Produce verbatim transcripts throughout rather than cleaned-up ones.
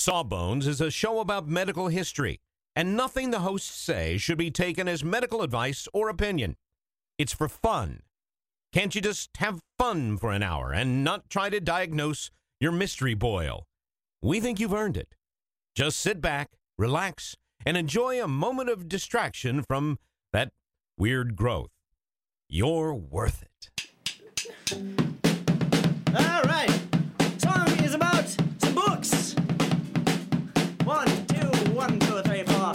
Sawbones is a show about medical history, and nothing the hosts say should be taken as medical advice or opinion. It's for fun. Can't you just have fun for an hour and not try to diagnose your mystery boil? We think you've earned it. Just sit back, relax, and enjoy a moment of distraction from that weird growth. You're worth it. All right. Song is about some books. One, two, one, two, three, four.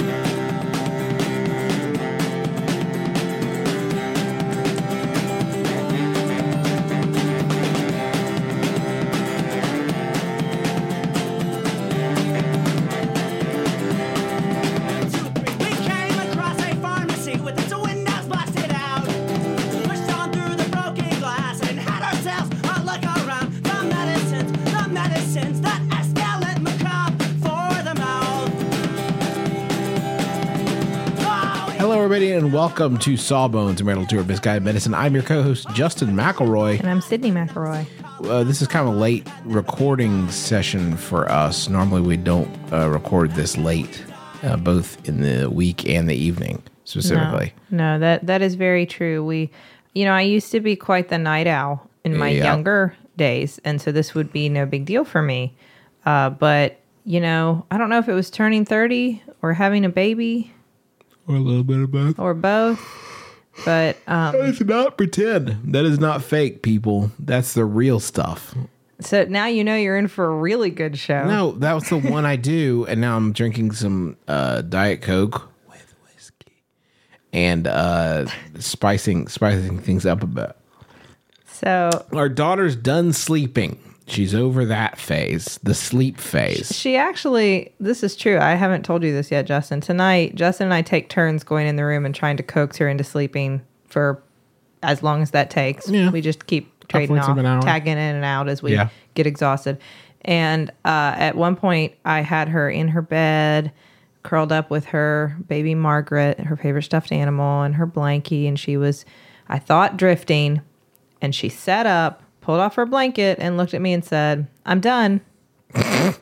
Hello, everybody, and welcome to Sawbones, a marital tour of misguided medicine. I'm your co-host, Justin McElroy. And I'm Sydney McElroy. Uh, this is kind of a late recording session for us. Normally, we don't uh, record this late, uh, both in the week and the evening, specifically. No, no, that that is very true. We, you know, I used to be quite the night owl in my Yeah. younger days, and so this would be no big deal for me. Uh, but, you know, I don't know if it was turning thirty or having a baby. Or a little bit of both. Or both. But um, That is not pretend. That is not fake, people. That's the real stuff. so now you know you're in for a really good show. No, that was the one I do, and now I'm drinking some uh, Diet Coke with whiskey and uh, spicing spicing things up a bit. So Our daughter's done sleeping. She's over that phase, the sleep phase. she actually, this is true. I haven't told you this yet, Justin. Tonight, Justin and I take turns going in the room and trying to coax her into sleeping for as long as that takes. Yeah. We just keep trading Upwards of off, an hour. tagging in and out as we Yeah. get exhausted. And uh, at one point, I had her in her bed, curled up with her baby Margaret, her favorite stuffed animal, and her blankie. And she was, I thought, drifting. And she sat up, pulled off her blanket, and looked at me and said, "I'm done." And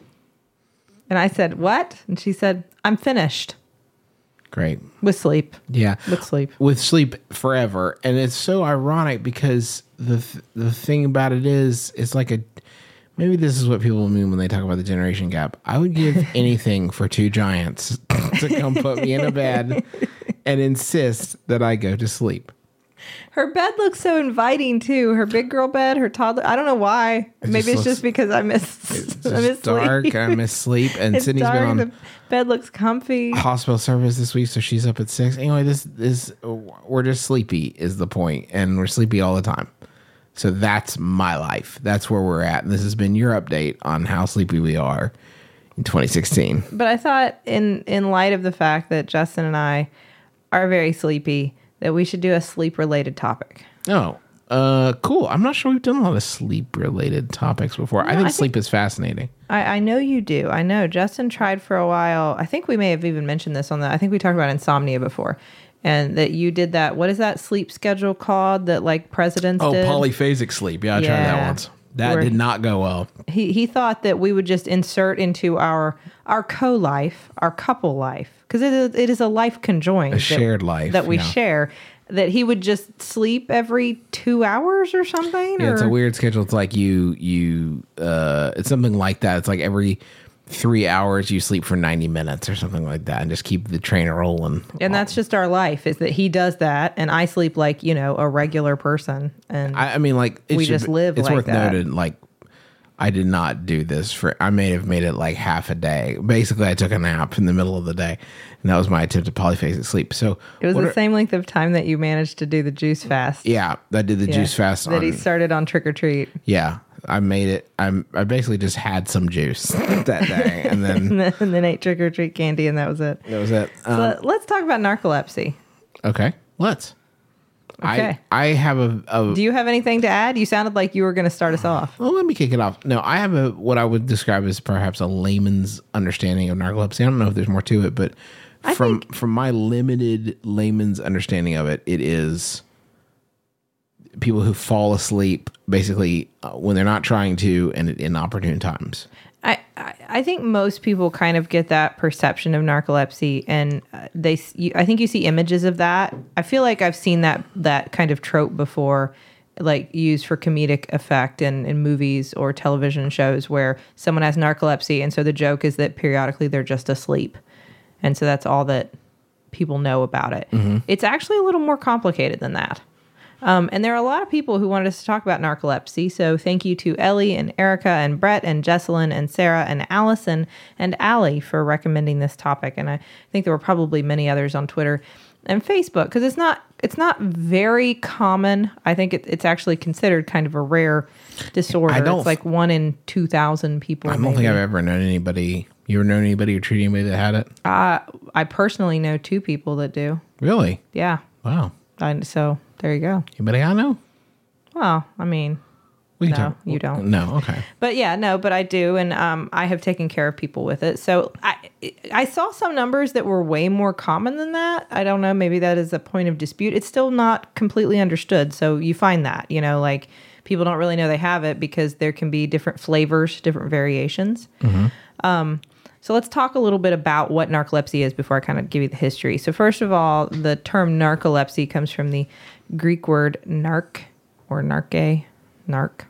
I said, "What?" And she said, "I'm finished Great. with sleep." Yeah. With sleep. With sleep forever. And it's so ironic because the th- the thing about it is, it's like a, maybe this is what people mean when they talk about the generation gap. I would give anything for two giants to come put me in a bed and insist that I go to sleep. Her bed looks so inviting too. Her big girl bed, her toddler. I don't know why. It Maybe just it's looks- just because I miss, It's I miss just dark sleep. and I miss sleep. And It's Sydney's dark. been on The bed looks comfy. hospital service this week, so she's up at six. Anyway, this is, we're just sleepy is the point, and we're sleepy all the time. So that's my life. That's where we're at. And this has been your update on how sleepy we are in twenty sixteen. But I thought, in in light of the fact that Justin and I are very sleepy, that we should do a sleep related topic. Oh, uh, cool. I'm not sure we've done a lot of sleep related topics before. I think I sleep is fascinating. I, I know you do. I know Justin tried for a while. I think we may have even mentioned this on the. I think we talked about insomnia before, and that you did that. What is that sleep schedule called that like presidents Oh, did? polyphasic sleep. Yeah, I tried that Yeah. once. That Where- did not go well. He he thought that we would just insert into our our co life, our couple life, because it is it is a life conjoined, A shared life, that we yeah. share. That he would just sleep every two hours or something. Yeah, or? it's a weird schedule. It's like you, you, uh, it's something like that. It's like every three hours you sleep for ninety minutes or something like that and just keep the train rolling. And that's just our life, is that he does that and I sleep like, you know, a regular person. And I, I mean, like, it We should just be- live It's like worth that. noted, like, I did not do this for, I may have made it like half a day. Basically, I took a nap in the middle of the day, and that was my attempt at polyphasic sleep. So it was what the are- same length of time that you managed to do the juice fast. Yeah, I did the Yeah. juice fast. That on, he started on Trick or Treat. Yeah, I made it. I'm. I basically just had some juice that day, and then And then, and then ate Trick or Treat candy, and that was it. that was it. Um, Let, let's talk about narcolepsy. okay, let's. Okay. I I have a, a Do you have anything to add? You sounded like you were going to start us off. well, let me kick it off. No, I have a what I would describe as perhaps a layman's understanding of narcolepsy. I don't know if there's more to it, but from from my limited layman's understanding of it, it is people who fall asleep basically uh, when they're not trying to and at inopportune times. I, I I think most people kind of get that perception of narcolepsy, and uh, they. You, I think you see images of that. I feel like I've seen that that kind of trope before, like used for comedic effect in, in movies or television shows where someone has narcolepsy, and so the joke is that periodically they're just asleep, and so that's all that people know about it. Mm-hmm. It's actually a little more complicated than that. Um, and there are a lot of people who wanted us to talk about narcolepsy. So thank you to Ellie and Erica and Brett and Jesselyn and Sarah and Allison and Allie for recommending this topic. And I think there were probably many others on Twitter and Facebook because it's not it's not very common. I think it, it's actually considered kind of a rare disorder. I don't, it's like one in two thousand people. I don't maybe. think I've ever known anybody. You ever known anybody or treated anybody that had it? Uh, I personally know two people that do. Really? Yeah. Wow. I, so there you go. Anybody I know? Well, I mean, We can no, talk- you don't. No, okay. But yeah, no, but I do, and um, I have taken care of people with it. So I, I saw some numbers that were way more common than that. I don't know, maybe that is a point of dispute. It's still not completely understood. So you find that, you know, like people don't really know they have it because there can be different flavors, different variations. Mm-hmm. Um, so let's talk a little bit about what narcolepsy is before I kind of give you the history. So first of all, the term narcolepsy comes from the Greek word narc or narke, narc.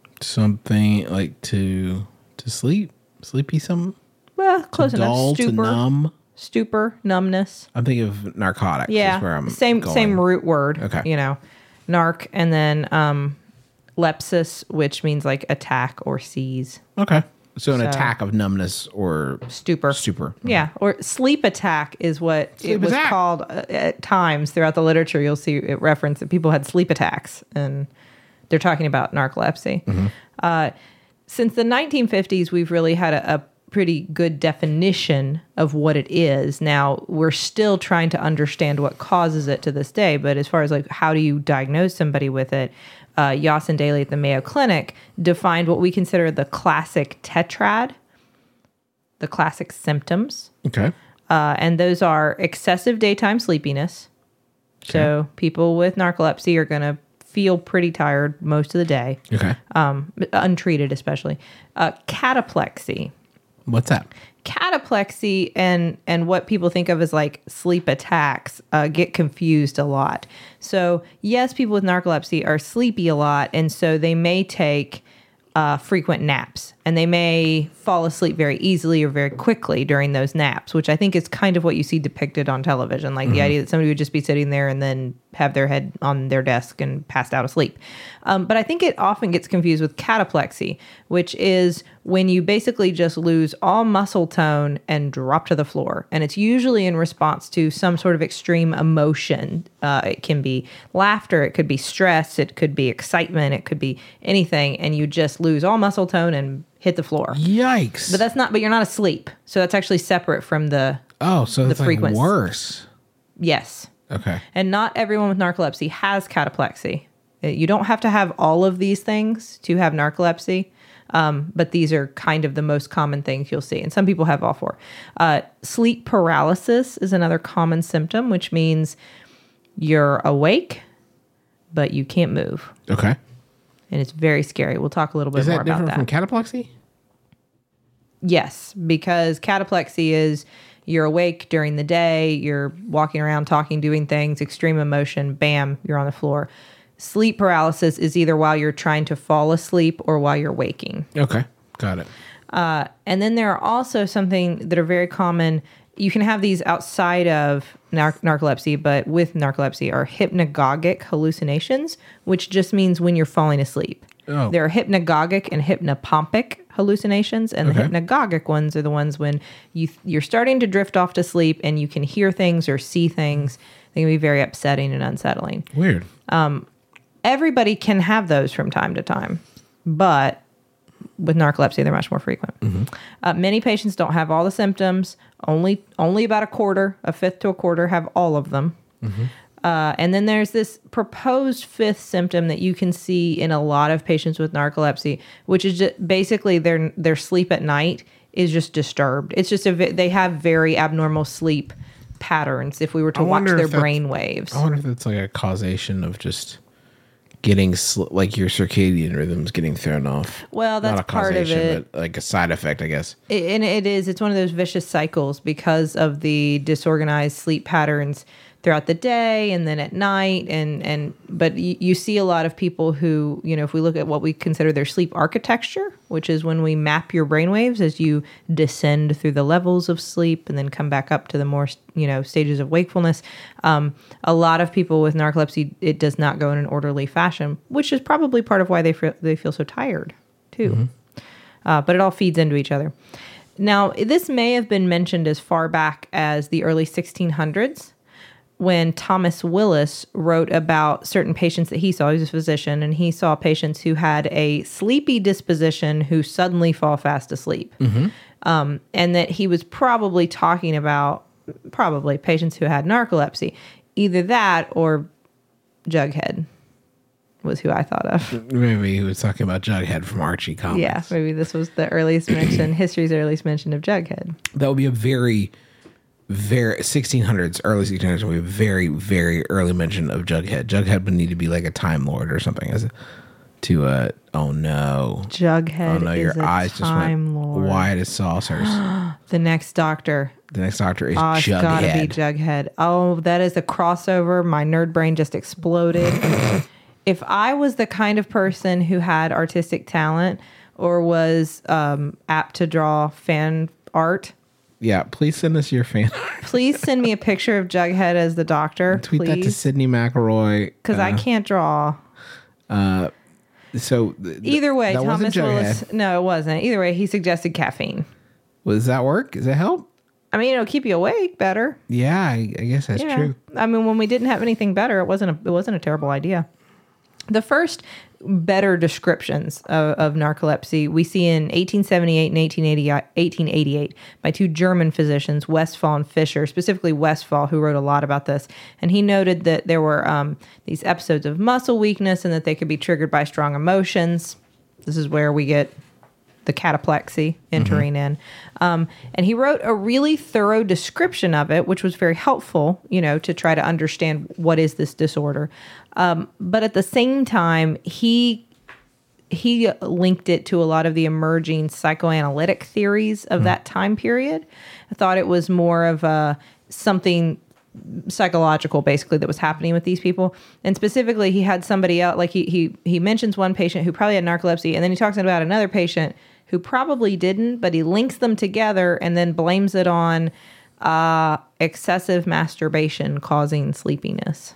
Something like to to sleep, sleepy something. Well, close to enough. dull, to Stupor, numb. stupor, numbness. I'm thinking of narcotics. Yeah, is where I'm same going. same root word. Okay. You know, narc, and then um, lepsis, which means like attack or seize. Okay. So an So- attack of numbness or Stupor. stupor. Yeah, or sleep attack is what Sleep it was attack. called uh, at times throughout the literature. You'll see it referenced that people had sleep attacks, and they're talking about narcolepsy. Mm-hmm. Uh, since the nineteen fifties, we've really had a, a pretty good definition of what it is. Now, we're still trying to understand what causes it to this day, but as far as like how do you diagnose somebody with it, uh, Yoss and Daly at the Mayo Clinic defined what we consider the classic tetrad, the classic symptoms. Okay. Uh, and those are excessive daytime sleepiness. So people with narcolepsy are going to feel pretty tired most of the day, Okay. um, untreated especially. Uh, cataplexy. What's that? Cataplexy and and what people think of as like sleep attacks uh, get confused a lot. So yes, people with narcolepsy are sleepy a lot, and so they may take uh, frequent naps, and they may fall asleep very easily or very quickly during those naps, which I think is kind of what you see depicted on television, like mm-hmm. the idea that somebody would just be sitting there and then have their head on their desk and passed out asleep. Um, but I think it often gets confused with cataplexy, which is when you basically just lose all muscle tone and drop to the floor. And it's usually in response to some sort of extreme emotion. Uh, it can be laughter, it could be stress, it could be excitement, it could be anything. And you just lose all muscle tone and hit the floor. Yikes. But that's not, but you're not asleep. So that's actually separate from the, oh, so that's like frequency. worse. yes. Okay. And not everyone with narcolepsy has cataplexy. Uh, You don't have to have all of these things to have narcolepsy, um, but these are kind of the most common things you'll see. And some people have all four. Uh, sleep paralysis is another common symptom, which means you're awake, but you can't move. Okay. And it's very scary. We'll talk a little bit Is more that about different that. from cataplexy? Yes, because cataplexy is you're awake during the day, you're walking around, talking, doing things, extreme emotion, bam, you're on the floor. Sleep paralysis is either while you're trying to fall asleep or while you're waking. Okay. Got it. Uh, and then there are also something that are very common. You can have these outside of nar- narcolepsy, but with narcolepsy are hypnagogic hallucinations, which just means when you're falling asleep. Oh. There are hypnagogic and hypnopompic hallucinations, and Okay. the hypnagogic ones are the ones when you you're starting to drift off to sleep and you can hear things or see things. They can be very upsetting and unsettling. Weird. Everybody can have those from time to time, but with narcolepsy, they're much more frequent. Uh, many patients don't have all the symptoms. Only only about a quarter, a fifth to a quarter, have all of them. Uh, and then there's this proposed fifth symptom that you can see in a lot of patients with narcolepsy, which is just basically their their sleep at night is just disturbed. It's just a ve- they have very abnormal sleep patterns. If we were to I watch wonder their if that's- brain waves, I wonder if that's like a causation of just getting sl- like your circadian rhythms getting thrown off. Well, that's Not a part of causation, it. but like a side effect, I guess. It, and it is. It's one of those vicious cycles because of the disorganized sleep patterns throughout the day and then at night. And, and but you, you see a lot of people who, you know, if we look at what we consider their sleep architecture, which is when we map your brainwaves as you descend through the levels of sleep and then come back up to the more, you know, stages of wakefulness. Um, a lot of people with narcolepsy, it does not go in an orderly fashion, which is probably part of why they feel, they feel so tired too. Mm-hmm. Uh, but it all feeds into each other. Now, this may have been mentioned as far back as the early sixteen hundreds. When Thomas Willis wrote about certain patients that he saw. He was a physician, and he saw patients who had a sleepy disposition who suddenly fall fast asleep. Mm-hmm. Um, and that he was probably talking about probably patients who had narcolepsy. Either that or Jughead was who I thought of. Maybe he was talking about Jughead from Archie comics. Yeah, maybe this was the earliest mention, history's earliest mention of Jughead. That would be a very... Very sixteen hundreds, early sixteen hundreds, we have very, very early mention of Jughead. Jughead would need to be like a Time Lord or something, as a, to uh oh no, Jughead. Oh no, is your a eyes just Time went Lord. wide as saucers. The next Doctor. The next Doctor is Oh, it's Jughead. gotta be Jughead. Oh, that is a crossover. My nerd brain just exploded. If I was the kind of person who had artistic talent or was um, apt to draw fan art. Yeah, please send us your fan. Please send me a picture of Jughead as the Doctor. Tweet please. that to Sydney McElroy. Because uh, I can't draw. Uh, so th- either way, that Thomas wasn't Jughead. Willis. No, it wasn't. Either way, he suggested caffeine. Well, does that work? Does that help? I mean, it'll keep you awake better. Yeah, I, I guess that's yeah. true. I mean, when we didn't have anything better, it wasn't a, it wasn't a terrible idea. The first better descriptions of, of narcolepsy we see in eighteen seventy-eight and eighteen eighty-eight by two German physicians, Westphal and Fischer, specifically Westphal, who wrote a lot about this. And he noted that there were um, these episodes of muscle weakness and that they could be triggered by strong emotions. This is where we get the cataplexy entering mm-hmm. in. Um, and he wrote a really thorough description of it, which was very helpful, you know, to try to understand what is this disorder. Um, but at the same time, he he linked it to a lot of the emerging psychoanalytic theories of mm-hmm. that time period. I thought it was more of a something psychological, basically, that was happening with these people. And specifically, he had somebody else, like he he he mentions one patient who probably had narcolepsy, and then he talks about another patient who probably didn't, but he links them together and then blames it on uh, excessive masturbation causing sleepiness.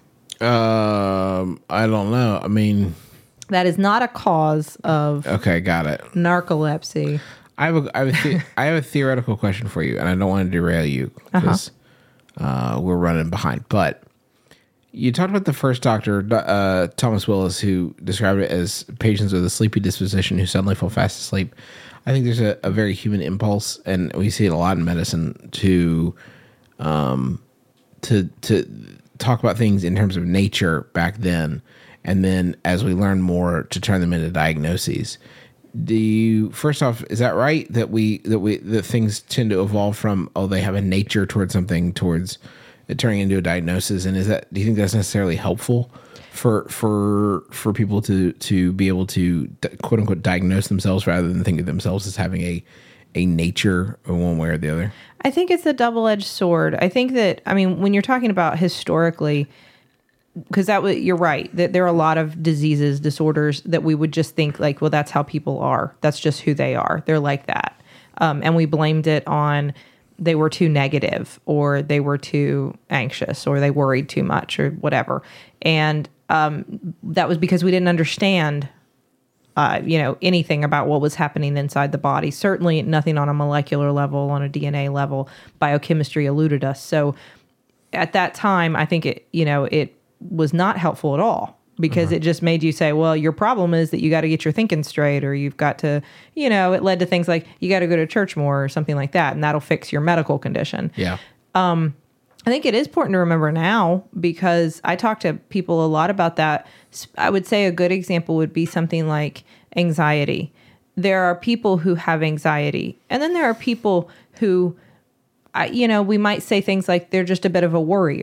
Um, I don't know. I mean, that is not a cause of okay, got it. Narcolepsy. I have a I have a, the, I have a theoretical question for you, and I don't want to derail you because uh-huh. uh, we're running behind. But you talked about the first doctor, uh, Thomas Willis, who described it as patients with a sleepy disposition who suddenly fall fast asleep. I think there's a, a very human impulse, and we see it a lot in medicine, to um, to to talk about things in terms of nature back then, and then as we learn more, to turn them into diagnoses. Do you, first off, is that right that we that we that things tend to evolve from, oh, they have a nature towards something, towards it turning into a diagnosis? And is that, do you think that's necessarily helpful for for for people to to be able to quote unquote diagnose themselves rather than think of themselves as having a a nature one way or the other? I think it's a double-edged sword. I think that, I mean, when you're talking about historically, because that was, you're right, that there are a lot of diseases, disorders that we would just think like, well, that's how people are. That's just who they are. They're like that. Um, and we blamed it on they were too negative, or they were too anxious, or they worried too much, or whatever. And um, that was because we didn't understand Uh, you know, anything about what was happening inside the body. Certainly nothing on a molecular level, on a D N A level. Biochemistry eluded us. So at that time, I think it, you know, it was not helpful at all, because uh-huh. it just made you say, well, your problem is that you got to get your thinking straight, or you've got to, you know, it led to things like you got to go to church more or something like that, and that'll fix your medical condition. Yeah. Um, I think it is important to remember now, because I talk to people a lot about that. I would say a good example would be something like anxiety. There are people who have anxiety, and then there are people who, I, you know, we might say things like they're just a bit of a worrier.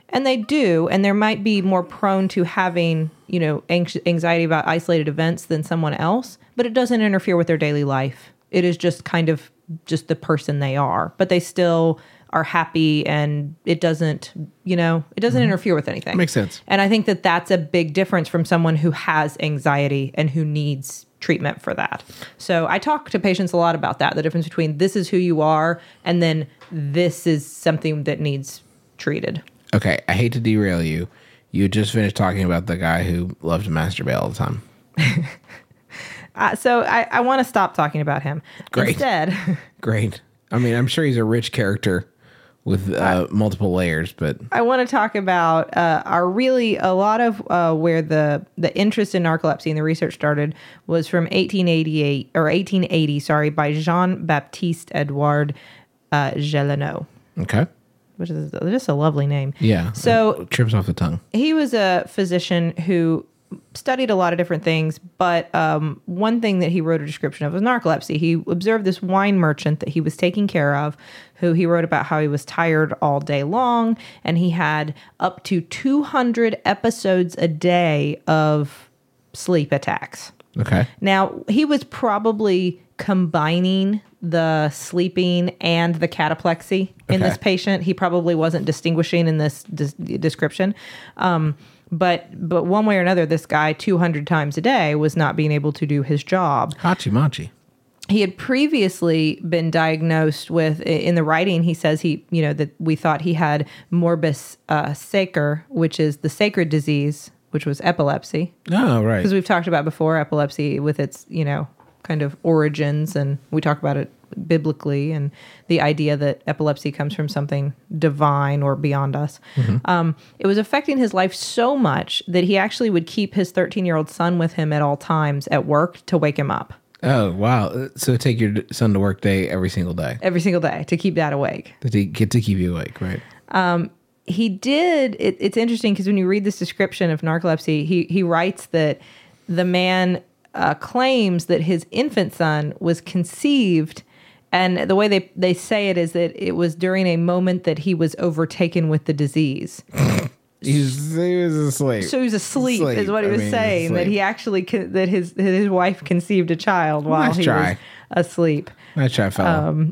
And they do, and there might be more prone to having, you know, anx- anxiety about isolated events than someone else, but it doesn't interfere with their daily life. It is just kind of just the person they are, but they still are happy, and it doesn't, you know, it doesn't mm-hmm. interfere with anything. Makes sense. And I think that that's a big difference from someone who has anxiety and who needs treatment for that. So I talk to patients a lot about that, the difference between this is who you are and then this is something that needs treated. Okay, I hate to derail you. You just finished talking about the guy who loved to masturbate all the time. uh, so I, I want to stop talking about him. Great. Instead. Great. I mean, I'm sure he's a rich character with uh, multiple layers, but I want to talk about uh, our really a lot of uh, where the the interest in narcolepsy and the research started was from eighteen eighty-eight or eighteen eighty, sorry, by Jean-Baptiste Edouard uh, Gelineau. Okay. Which is just a lovely name. Yeah. So it trips off the tongue. He was a physician who studied a lot of different things, but um, one thing that he wrote a description of was narcolepsy. He observed this wine merchant that he was taking care of, who he wrote about how he was tired all day long, and he had up to two hundred episodes a day of sleep attacks. Okay. Now, he was probably combining the sleeping and the cataplexy in Okay. this patient. He probably wasn't distinguishing in this des- description. Um, but but one way or another, this guy two hundred times a day was not being able to do his job. Hachi machi. He had previously been diagnosed with, in the writing, he says he, you know, that we thought he had morbus uh, Sacer, which is the sacred disease, which was epilepsy. Oh, right. Because we've talked about before epilepsy with its, you know, kind of origins, and we talk about it biblically and the idea that epilepsy comes from something divine or beyond us. Mm-hmm. Um, it was affecting his life so much that he actually would keep his thirteen-year-old son with him at all times at work to wake him up. Oh, wow. So take your son to work day every single day. Every single day to keep Dad awake. To get to keep you awake, right? Um, he did, it, it's interesting because when you read this description of narcolepsy, he, he writes that the man uh, claims that his infant son was conceived, and the way they, they say it is that it was during a moment that he was overtaken with the disease. He was, he was asleep. So he was asleep, Asleep. is what he I was mean, saying. asleep. That he actually con- that his his wife conceived a child while Nice he try. was asleep. Nice try, fella. Um,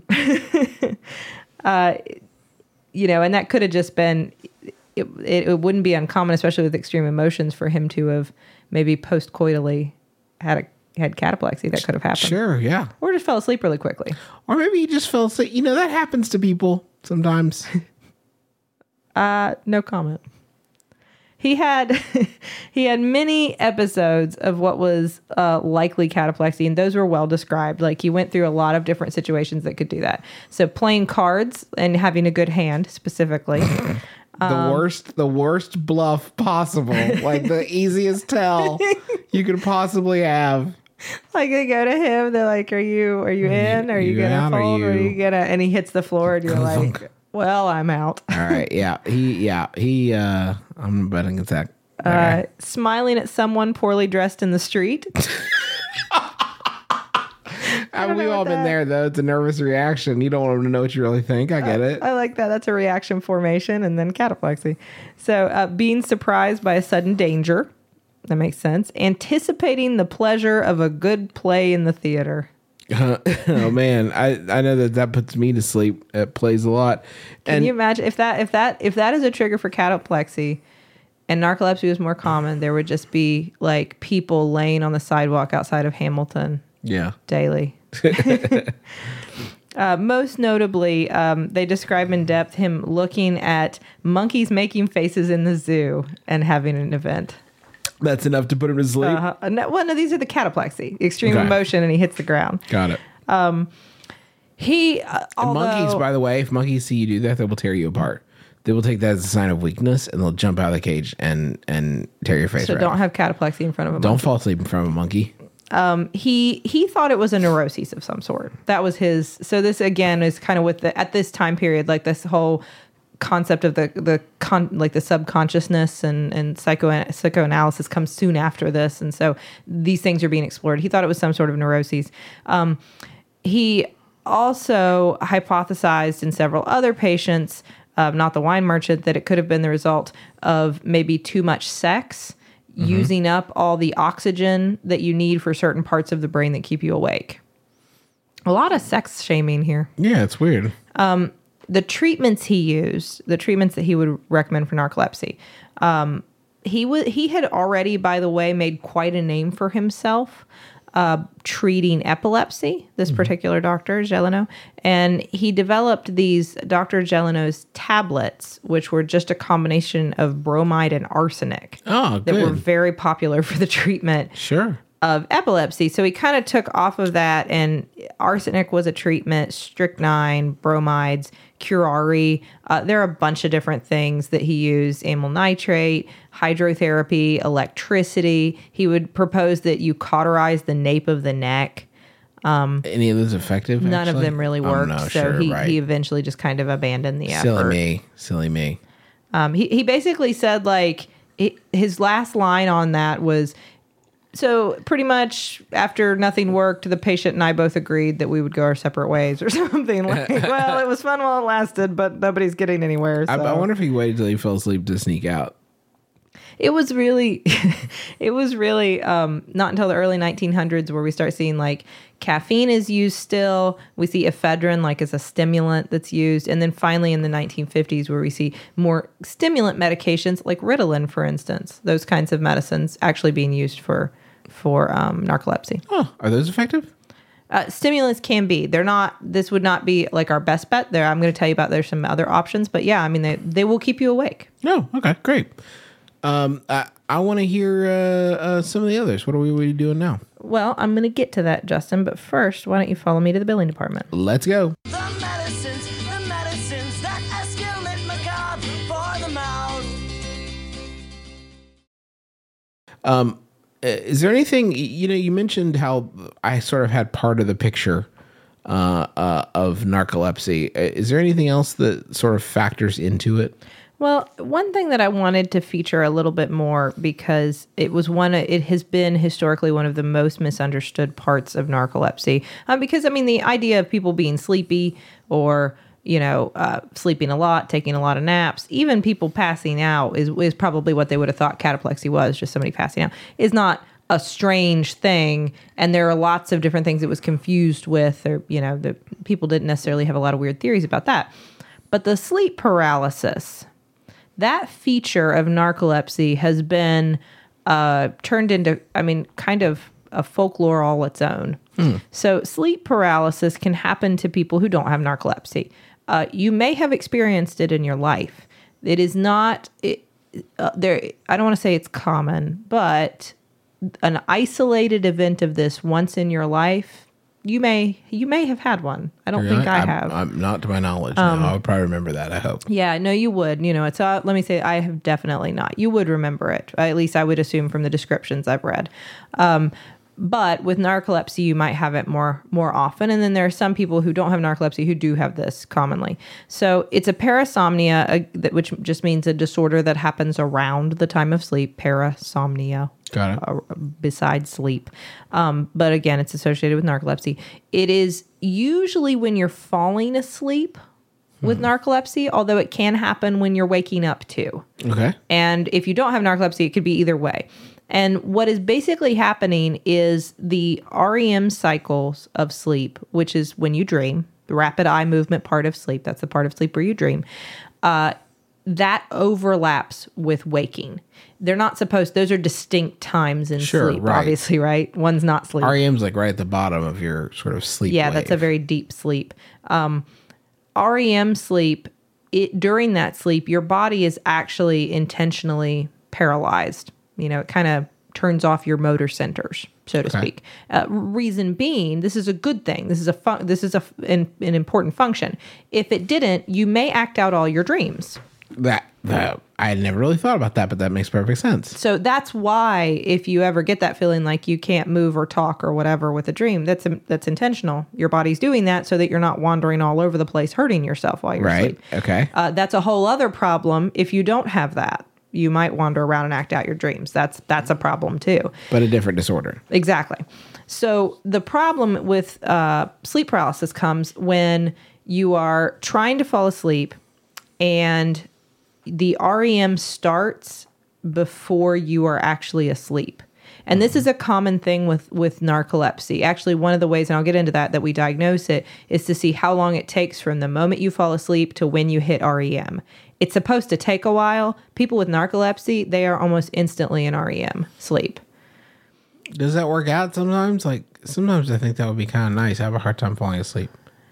uh, you know, and that could have just been. It, it, it wouldn't be uncommon, especially with extreme emotions, for him to have maybe postcoitally had a had cataplexy. That could have happened. Sure, yeah. Or just fell asleep really quickly. Or maybe he just fell asleep. You know, that happens to people sometimes. Uh, no comment. He had he had many episodes of what was uh, likely cataplexy, and those were well described. Like, he went through a lot of different situations that could do that. So playing cards and having a good hand, specifically. The Um, worst, the worst bluff possible. Like the easiest tell you could possibly have. Like, they go to him, they're like, "Are you are you in? Are you, you gonna out, or fold? Or are you- you gonna?" And he hits the floor, and you're Ka-thunk. like, "Well, I'm out." All right, yeah, he, yeah, he. uh I'm betting it's that. Uh, Okay. smiling at someone poorly dressed in the street. Uh, don't we've know all what been that- there, though. It's a nervous reaction. You don't want them to know what you really think. I get it. I like that. That's a reaction formation, and then cataplexy. So uh, being surprised by a sudden danger. That makes sense. Anticipating the pleasure of a good play in the theater. Oh man, I I know that that puts me to sleep. It plays a lot. Can And you imagine if that if that if that is a trigger for cataplexy, and narcolepsy was more common, there would just be like people laying on the sidewalk outside of Hamilton yeah, daily. Uh, most notably, um, they describe in depth him looking at monkeys making faces in the zoo and having an event. that's enough to put him to sleep. Uh, no, well, no, these are the cataplexy, extreme Okay. emotion, and he hits the ground. Got it. He, uh, And although, monkeys, by the way, if monkeys see you do that, they will tear you apart. They will take that as a sign of weakness, and they'll jump out of the cage and and tear your face. so right don't off. have cataplexy in front of a Don't monkey. fall asleep in front of a monkey. He he thought it was a neuroses of some sort. That was his. So this again is kind of with the at this time period, like this whole concept of the the con, like the subconsciousness and and psycho psychoanalysis comes soon after this, and so these things are being explored. He thought it was some sort of neuroses. Um, he also hypothesized in several other patients uh, not the wine merchant, that it could have been the result of maybe too much sex, mm-hmm. using up all the oxygen that you need for certain parts of the brain that keep you awake. A lot of sex shaming here. Yeah, it's weird. Um, the treatments he used, the treatments that he would recommend for narcolepsy, um, he w- he had already, by the way, made quite a name for himself uh, treating epilepsy, this mm-hmm. particular doctor, Gelino. And he developed these Doctor Gelino's tablets, which were just a combination of bromide and arsenic. Oh, good. That were very popular for the treatment. Sure. Of epilepsy. So he kind of took off of that, and arsenic was a treatment, strychnine, bromides, curare. Uh, there are a bunch of different things that he used, amyl nitrate, hydrotherapy, electricity. He would propose that you cauterize the nape of the neck. Um, Any of those effective? None actually? of them really worked. Oh, no, so sure, he, right. he eventually just kind of abandoned the Silly effort. me. Silly me. Um, he, he basically said, like, it, his last line on that was, so pretty much after nothing worked, the patient and I both agreed that we would go our separate ways or something. Like, well, it was fun while it lasted, but nobody's getting anywhere. So. I, I wonder if he waited till he fell asleep to sneak out. It was really, it was really um, not until the early nineteen hundreds where we start seeing like caffeine is used still. We see ephedrine like as a stimulant that's used. And then finally in the nineteen fifties where we see more stimulant medications like Ritalin, for instance, those kinds of medicines actually being used for for um, narcolepsy. Oh, are those effective? Uh, stimulants can be. They're not, this would not be like our best bet there. I'm going to tell you about, there's some other options, but yeah, I mean, they, they will keep you awake. No. Oh, okay, great. Um, I, I want to hear uh, uh, some of the others. What are we, we doing now? Well, I'm going to get to that, Justin, but first, why don't you follow me to the billing department? Let's go. The medicines, the medicines that escalate macabre for the mouth. Um, is there anything, you know, you mentioned how I sort of had part of the picture uh, uh, of narcolepsy. Is there anything else that sort of factors into it? Well, one thing that I wanted to feature a little bit more because it was one, it has been historically one of the most misunderstood parts of narcolepsy. Um, because, I mean, the idea of people being sleepy or, you know, uh, sleeping a lot, taking a lot of naps, even people passing out is, is probably what they would have thought cataplexy was, just somebody passing out, is not a strange thing. And there are lots of different things it was confused with, or, you know, the people didn't necessarily have a lot of weird theories about that. But the sleep paralysis, that feature of narcolepsy has been uh, turned into, I mean, kind of a folklore all its own. Hmm. So sleep paralysis can happen to people who don't have narcolepsy. Uh, you may have experienced it in your life. It is not, it, uh, there. I don't want to say it's common, but an isolated event of this once in your life, you may you may have had one. I don't Really? think I I'm, have. I'm not to my knowledge. Um, no, I would probably remember that, I hope. Yeah, no, you would. You know, it's uh, let me say, I have definitely not. You would remember it. At least I would assume from the descriptions I've read. Um, but with narcolepsy, you might have it more more often. And then there are some people who don't have narcolepsy who do have this commonly. So it's a parasomnia, uh, that, which just means a disorder that happens around the time of sleep. Parasomnia. Got it. Uh, besides sleep. Um, but again, it's associated with narcolepsy. It is usually when you're falling asleep with hmm. narcolepsy, although it can happen when you're waking up too. Okay. And if you don't have narcolepsy, it could be either way. And what is basically happening is the R E M cycles of sleep, which is when you dream, the rapid eye movement part of sleep, that's the part of sleep where you dream, uh, that overlaps with waking. They're not supposed, those are distinct times in Sure, sleep, right. obviously, right? One's not sleep. R E M's like right at the bottom of your sort of sleep Yeah, wave. that's a very deep sleep. Um, R E M sleep, it, during that sleep, your body is actually intentionally paralyzed. You know, it kind of turns off your motor centers, so to Okay. speak. Uh, reason being, this is a good thing. This is a fun, this is a an, an important function. If it didn't, you may act out all your dreams. That, that I had never really thought about that, but that makes perfect sense. So that's why if you ever get that feeling like you can't move or talk or whatever with a dream, that's that's intentional. Your body's doing that so that you're not wandering all over the place hurting yourself while you're Right. asleep. Okay. Uh, that's a whole other problem if you don't have that. You might wander around and act out your dreams. That's that's a problem too. But a different disorder. Exactly. So the problem with uh, sleep paralysis comes when you are trying to fall asleep and the R E M starts before you are actually asleep. And this is a common thing with, with narcolepsy. Actually, one of the ways, and I'll get into that, that we diagnose it is to see how long it takes from the moment you fall asleep to when you hit R E M. It's supposed to take a while. People with narcolepsy, they are almost instantly in R E M sleep. Does that work out sometimes? Like, sometimes I think that would be kind of nice. I have a hard time falling asleep.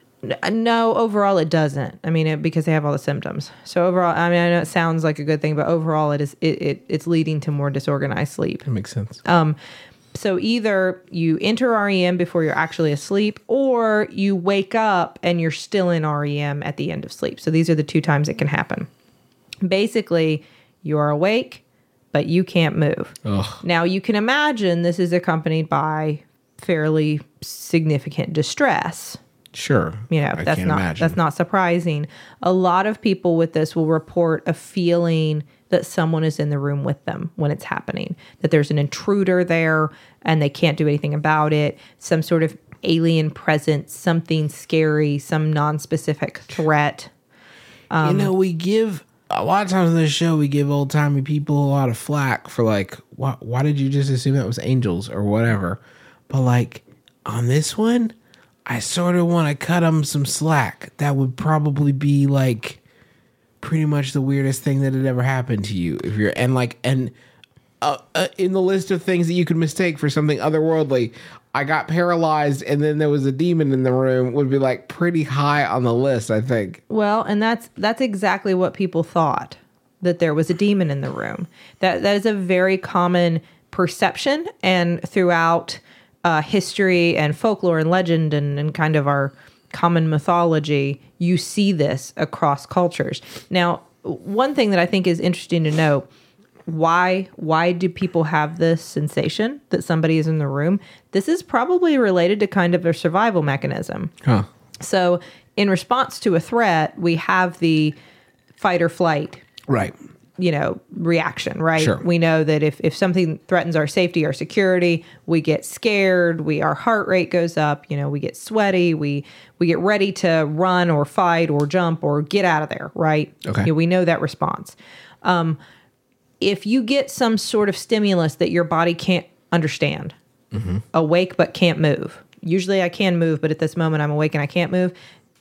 No, overall it doesn't. I mean, it, because they have all the symptoms. So overall, I mean, I know it sounds like a good thing, but overall it is it, it it's leading to more disorganized sleep. That makes sense. Um, so either you enter R E M before you're actually asleep, or you wake up and you're still in R E M at the end of sleep. So these are the two times it can happen. Basically, you are awake, but you can't move. Ugh. Now, you can imagine this is accompanied by fairly significant distress. Sure. You know, I that's can't not imagine. that's not surprising. A lot of people with this will report a feeling that someone is in the room with them when it's happening, that there's an intruder there and they can't do anything about it, some sort of alien presence, something scary, some non-specific threat. Um, you know, we give a lot of times on this show, we give old timey people a lot of flack for like, why, why did you just assume that was angels or whatever? But like on this one, I sort of want to cut them some slack. That would probably be like pretty much the weirdest thing that had ever happened to you. If you're and like and uh, uh, in the list of things that you could mistake for something otherworldly, I got paralyzed and then there was a demon in the room would be like pretty high on the list, I think. Well, and that's that's exactly what people thought, that there was a demon in the room. That that is a very common perception, and throughout uh, history and folklore and legend and, and kind of our common mythology, you see this across cultures. Now, one thing that I think is interesting to note, why why do people have this sensation that somebody is in the room? This is probably related to kind of a survival mechanism. Huh. So in response to a threat, we have the fight or flight, Right. you know, reaction, right? Sure. We know that if, if something threatens our safety, our security, we get scared, we our heart rate goes up, you know, we get sweaty, we we get ready to run or fight or jump or get out of there, right? Okay. You know, we know that response. Um, if you get some sort of stimulus that your body can't understand, Mm-hmm. awake but can't move. Usually I can move, but at this moment I'm awake and I can't move.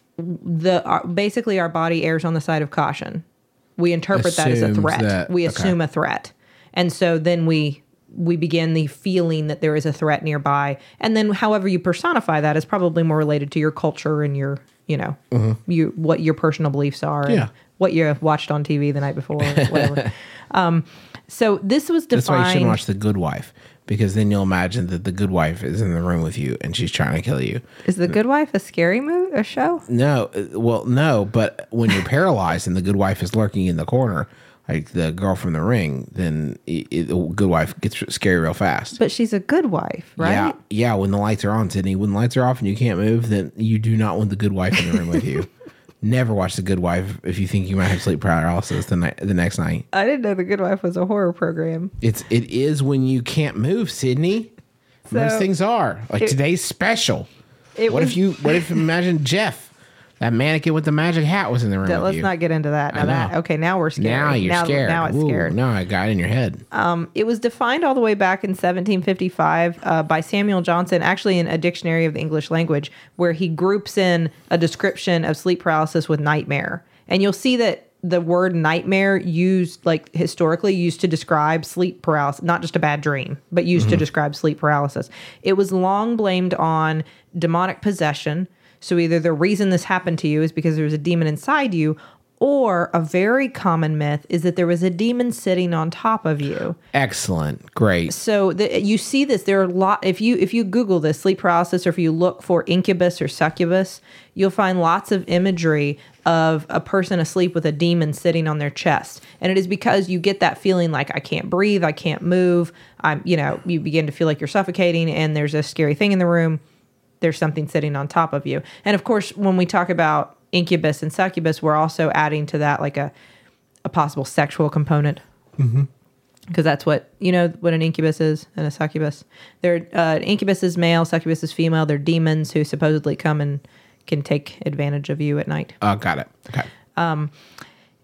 The uh, basically our body errs on the side of caution. We interpret that as a Assumes threat. that- we okay. assume a threat. And so then we we begin the feeling that there is a threat nearby. And then however you personify that is probably more related to your culture and your, you know, you what your personal beliefs are and Yeah. what you watched on T V the night before or whatever. um, so this was That's why you shouldn't defined. watch The Good Wife, because then you'll imagine that the good wife is in the room with you and she's trying to kill you. Is The Good Wife a scary movie, a show? No, uh, well, no, but when you're paralyzed and the good wife is lurking in the corner, like the girl from The Ring, then it, it, the good wife gets scary real fast. But she's a good wife, right? Yeah, yeah. When the lights are on, Sydney, when the lights are off and you can't move, then you do not want the good wife in the room with you. Never watch The Good Wife if you think you might have sleep paralysis the night, the next night. I didn't know The Good Wife was a horror program. It's it is when you can't move, Sydney. Most So, things are like it- today's special. It What was, if you? What if imagine Jeff, that mannequin with the magic hat, was in the room that- with let's you? not get into that. Now I that know. okay, now we're scared. Now you're now, scared. Now it's Ooh, scared. Now I got it in your head. Um, it was defined all the way back in seventeen fifty-five uh, by Samuel Johnson, actually in a dictionary of the English language, where he groups in a description of sleep paralysis with nightmare. And you'll see that the word nightmare used, like historically used to describe sleep paralysis, not just a bad dream, but used to describe sleep paralysis. It was long blamed on demonic possession. So either the reason this happened to you is because there was a demon inside you, or a very common myth is that there was a demon sitting on top of you. Excellent. Great. So the, you see this. There are a lot. If you if you Google this sleep paralysis, or if you look for incubus or succubus, you'll find lots of imagery of a person asleep with a demon sitting on their chest. And it is because you get that feeling like I can't breathe, I can't move. I'm, you know, you begin to feel like you're suffocating, and there's a scary thing in the room. There's something sitting on top of you. And of course, when we talk about incubus and succubus, we're also adding to that like a, a possible sexual component. Mm-hmm. Because that's what, you know, what an incubus is and a succubus. They're, uh, an incubus is male, succubus is female. They're demons who supposedly come and can take advantage of you at night. Oh, got it. Okay.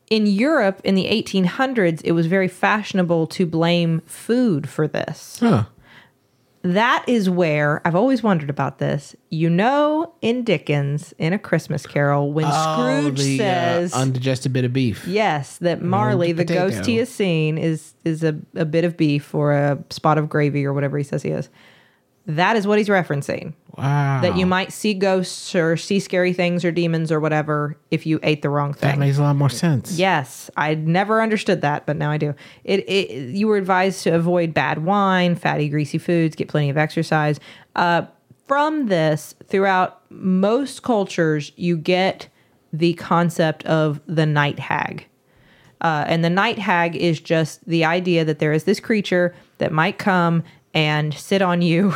in Europe in the eighteen hundreds, it was very fashionable to blame food for this. Huh. That is where I've always wondered about this. You know, in Dickens, in A Christmas Carol, when Scrooge the, says, uh, undigested bit of beef. yes, that Marley, the potato. ghost he has seen, is is a, a bit of beef or a spot of gravy or whatever he says he is. That is what he's referencing. Wow. That you might see ghosts or see scary things or demons or whatever if you ate the wrong thing. That makes a lot more sense. Yes, I never understood that, but now I do. It, it you were advised to avoid bad wine, fatty, greasy foods, get plenty of exercise. Uh, from this, throughout most cultures, you get the concept of the night hag. Uh, and the night hag is just the idea that there is this creature that might come and sit on you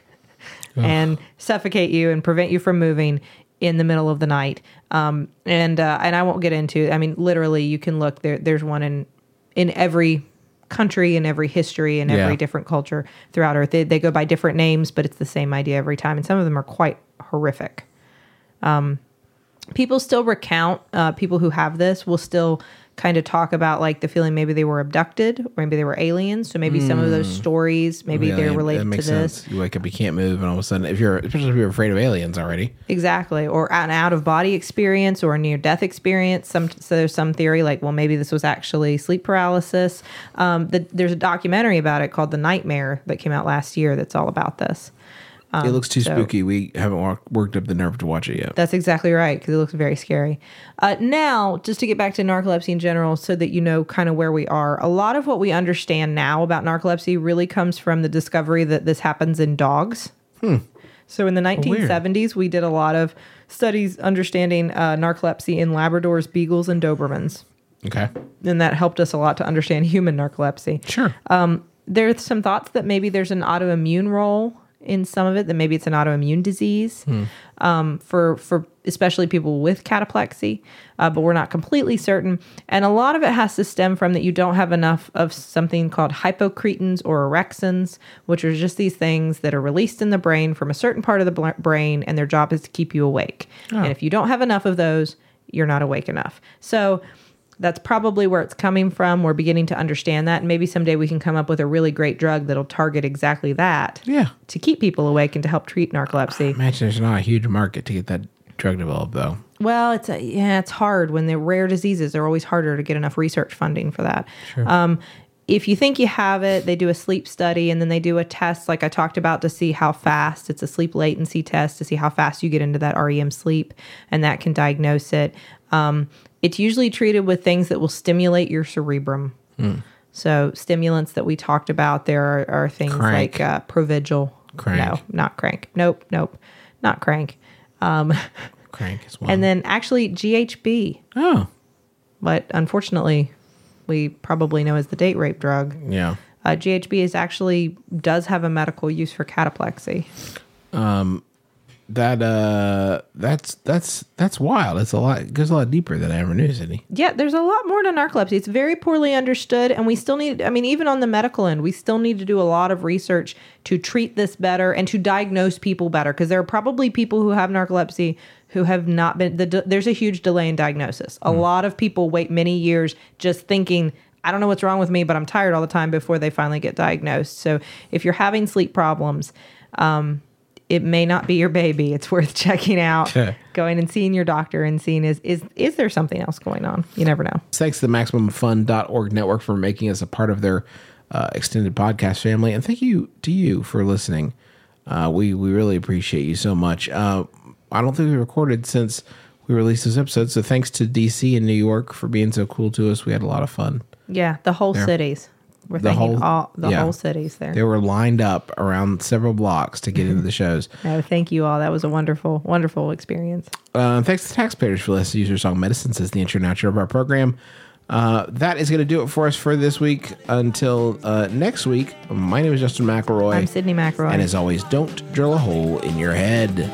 and suffocate you and prevent you from moving in the middle of the night. Um, and uh, and I won't get into, I mean, literally you can look, there. there's one in in every country, in every history, in every Yeah. different culture throughout Earth. They, they go by different names, but it's the same idea every time. And some of them are quite horrific. Um, people still recount, uh, people who have this will still kind of talk about like the feeling maybe they were abducted or maybe they were aliens. So maybe some of those stories, maybe Yeah, they're that related to makes this. sense. You wake up, you can't move, and all of a sudden, if you're, especially if you're afraid of aliens already. Exactly. Or an out of body experience or a near death experience. Some, so there's some theory like, well, maybe this was actually sleep paralysis. Um, the, there's a documentary about it called The Nightmare that came out last year that's all about this. it looks too so- spooky. We haven't walk, worked up the nerve to watch it yet. That's exactly right, because it looks very scary. Uh, now, just to get back to narcolepsy in general, so that you know kind of where we are, a lot of what we understand now about narcolepsy really comes from the discovery that this happens in dogs. So in the nineteen seventies, we did a lot of studies understanding uh, narcolepsy in Labradors, Beagles, and Dobermans. Okay. And that helped us a lot to understand human narcolepsy. Sure. There's some thoughts that maybe there's an autoimmune role in some of it, that maybe it's an autoimmune disease um, for for especially people with cataplexy, uh, but we're not completely certain. And a lot of it has to stem from that you don't have enough of something called hypocretins or orexins, which are just these things that are released in the brain from a certain part of the bl- brain, and their job is to keep you awake. And if you don't have enough of those, you're not awake enough. So that's probably where it's coming from. We're beginning to understand that. And maybe someday we can come up with a really great drug that'll target exactly that Yeah. to keep people awake and to help treat narcolepsy. Imagine there's not a huge market to get that drug developed, though. Well, it's a, yeah, it's hard when they're rare diseases. They're always harder to get enough research funding for that. Sure. Um, if you think you have it, they do a sleep study and then they do a test like I talked about to see how fast. It's a sleep latency test to see how fast you get into that R E M sleep, and that can diagnose it. Um, it's usually treated with things that will stimulate your cerebrum. So stimulants that we talked about, there are, are things Crank. like uh, Provigil. Crank. No, not crank. Nope, nope, not crank. Crank as well. And then actually G H B, oh, what unfortunately we probably know as the date rape drug. yeah. Uh, G H B is actually does have a medical use for cataplexy. That uh, that's that's that's wild. It's a lot. It goes a lot deeper than I ever knew, Sydney. Yeah, there's a lot more to narcolepsy. It's very poorly understood, and we still need, I mean, even on the medical end, we still need to do a lot of research to treat this better and to diagnose people better, because there are probably people who have narcolepsy who have not been, the, there's a huge delay in diagnosis. A lot of people wait many years just thinking, I don't know what's wrong with me, but I'm tired all the time before they finally get diagnosed. So if you're having sleep problems, um, it may not be your baby. It's worth checking out, going and seeing your doctor and seeing is is is there something else going on? You never know. Thanks to the Maximum Fun dot org network for making us a part of their uh, extended podcast family. And thank you to you for listening. Uh, we, we really appreciate you so much. Uh, I don't think we recorded since we released this episode. So thanks to D C and New York for being so cool to us. We had a lot of fun. Yeah, the whole There. cities. We're The thanking whole- all the yeah. whole cities there. They were lined up around several blocks to get into the shows. No, thank you all. That was a wonderful, wonderful experience. Uh, thanks to taxpayers for letting us use your song Medicines as the intro and outro of our program. Uh, that is going to do it for us for this week. Until uh, next week, my name is Justin McElroy. I'm Sydney McElroy. And as always, don't drill a hole in your head.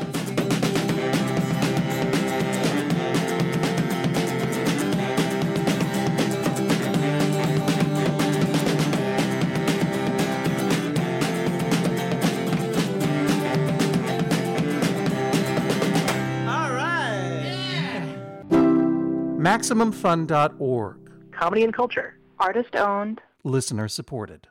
Maximum Fun dot org. Comedy and culture. Artist owned. Listener supported.